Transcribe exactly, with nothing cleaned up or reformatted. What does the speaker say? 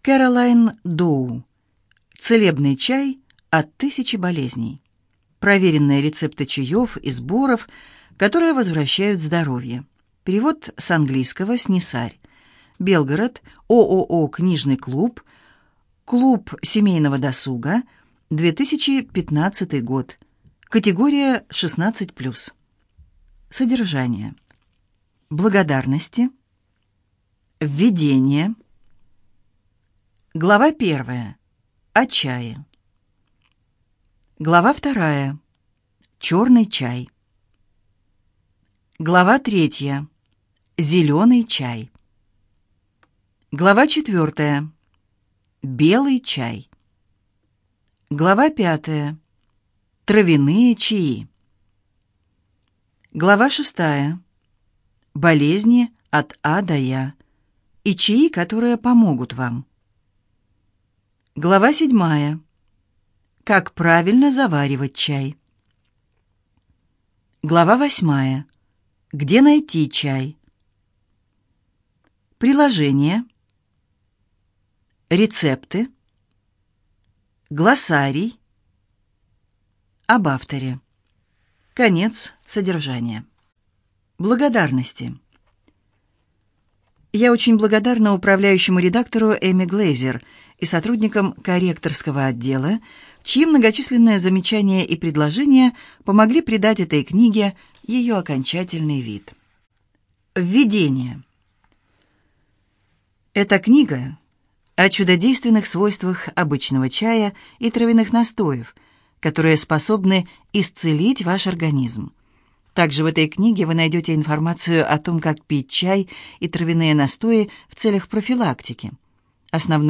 Кэролайн Доу. Целебный чай от тысячи болезней. Проверенные рецепты чаев и сборов, которые возвращают здоровье. Перевод с английского Снисарь. Белгород. ООО «Книжный клуб». Клуб семейного досуга. две тысячи пятнадцатый год. Категория шестнадцать плюс. Содержание. Благодарности. Введение. Глава первая. О чае. Глава вторая. Черный чай. Глава третья. Зеленый чай. Глава четвертая. Белый чай. Глава пятая. Травяные чаи. Глава шестая. Болезни от А до Я и чаи, которые помогут вам. Глава седьмая. Как правильно заваривать чай. Глава восьмая. Где найти чай? Приложение. Рецепты. Глоссарий. Об авторе. Конец содержания. Благодарности. Я очень благодарна управляющему редактору Эми Глейзер и сотрудникам корректорского отдела, чьи многочисленные замечания и предложения помогли придать этой книге ее окончательный вид. Введение. Эта книга о чудодейственных свойствах обычного чая и травяных настоев, которые способны исцелить ваш организм. Также в этой книге вы найдете информацию о том, как пить чай и травяные настои в целях профилактики. Основной